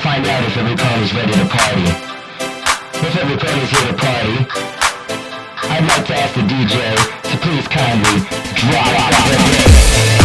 find out if every pony's ready to party. If every pony's here to party, I'd like to ask the DJ to please kindly drop the bass.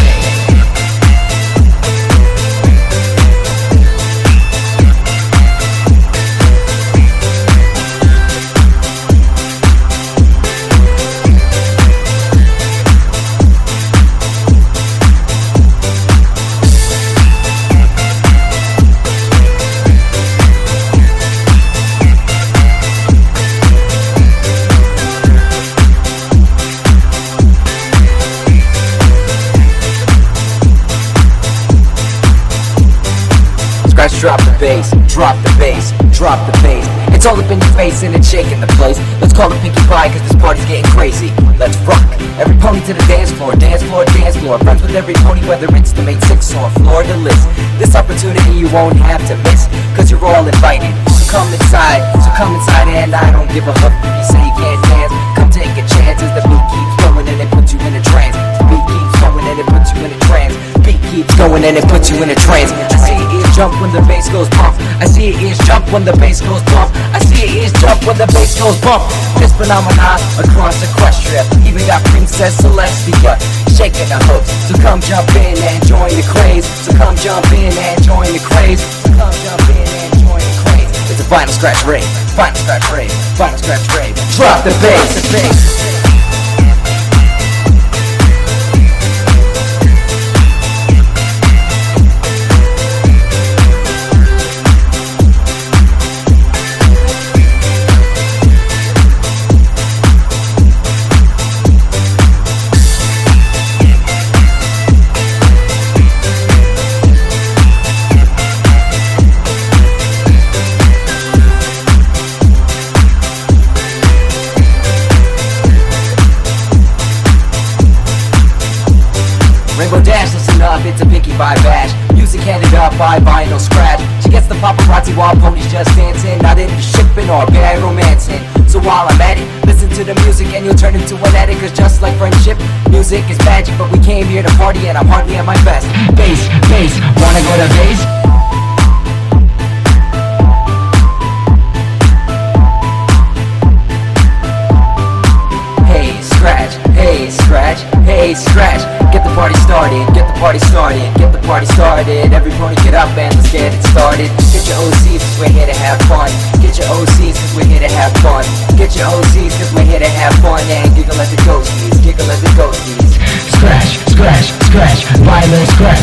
Drop the bass, drop the bass, drop the bass. It's all up in your face and it's shaking the place. Let's call it Pinkie Pie cause this party's getting crazy. Let's rock, every pony to the dance floor, dance floor, dance floor. Friends with every pony whether it's the main six or Fleur-de-Lis. This opportunity you won't have to miss, cause you're all invited. So come inside and I don't give a hoot if you say you can't dance. Come take a chance as the beat keeps going and it puts you in a trance. The beat keeps going and it puts you in a trance. Beat keeps going and it puts you in a trance. I see your ears jump when the bass goes bump. I see your ears jump when the bass goes bump. I see your ears jump when the bass goes bump. This phenomenon across Equestria, even got Princess Celestia shaking her hooks. So come jump in and join the craze. So come jump in and join the craze. So come jump in and join the craze. It's a vinyl scratch rave, vinyl scratch rave, vinyl scratch rave. Drop the bass, the bass. Rainbow Dash, listen up, it's a Pinkie Pie bash. Music handed up by Vinyl Scratch. She gets the paparazzi while ponies just dancing, not into shipping or bad romancing. So while I'm at it, listen to the music and you'll turn into an addict. Cause just like friendship, music is magic. But we came here to party and I'm hardly at my best. Bass, bass, wanna go to bass? Hey, scratch, hey, scratch, hey, scratch. Get the party started, get the party started, get the party started. Every pony get up and let's get it started. Get your OCs cause we're here to have fun. Get your OCs cause we're here to have fun. Get your OCs cause we're here to have fun. And giggle at the ghosties, giggle at the ghosties. Scratch, scratch, scratch, vinyl scratch.